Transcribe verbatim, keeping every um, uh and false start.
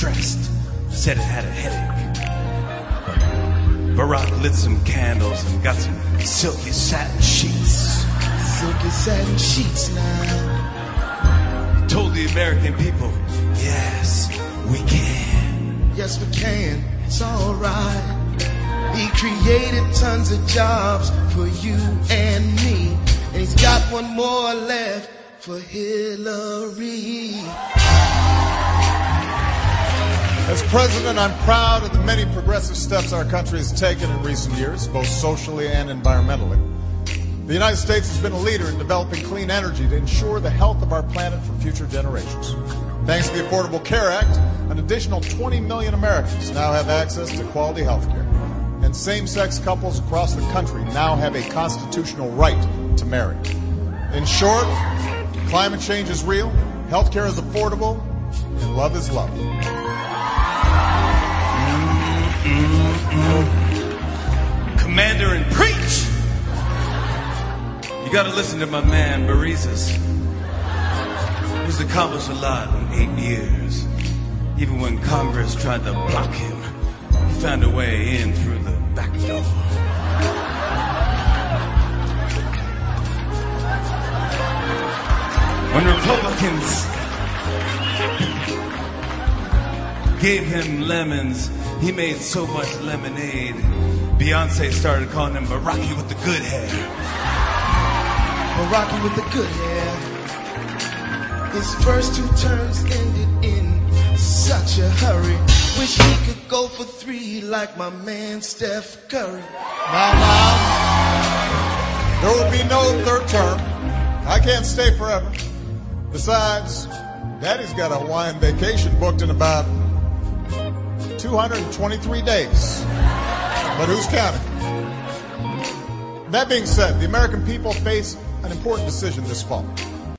stressed, said it had a headache. Barack lit some candles and got some silky satin sheets. Silky satin sheets now. Told the American people, yes, we can. Yes, we can. It's all right. He created tons of jobs for you and me. And he's got one more left for Hillary. As president, I'm proud of the many progressive steps our country has taken in recent years, both socially and environmentally. The United States has been a leader in developing clean energy to ensure the health of our planet for future generations. Thanks to the Affordable Care Act, an additional twenty million Americans now have access to quality health care. And same-sex couples across the country now have a constitutional right to marry. In short, climate change is real, health care is affordable, and love is love. Mm-mm-mm. Commander and preach! You gotta listen to my man, Berizas. He's accomplished a lot in eight years. Even when Congress tried to block him, he found a way in through the back door. When Republicans gave him lemons, he made so much lemonade, Beyonce started calling him Baraki with the good hair. Baraki with the good hair. His first two terms ended in such a hurry. Wish he could go for three like my man Steph Curry. Now, now, there will be no third term. I can't stay forever. Besides, Daddy's got a Hawaiian vacation booked in about two hundred twenty-three days. But who's counting? That being said, the American people face an important decision this fall.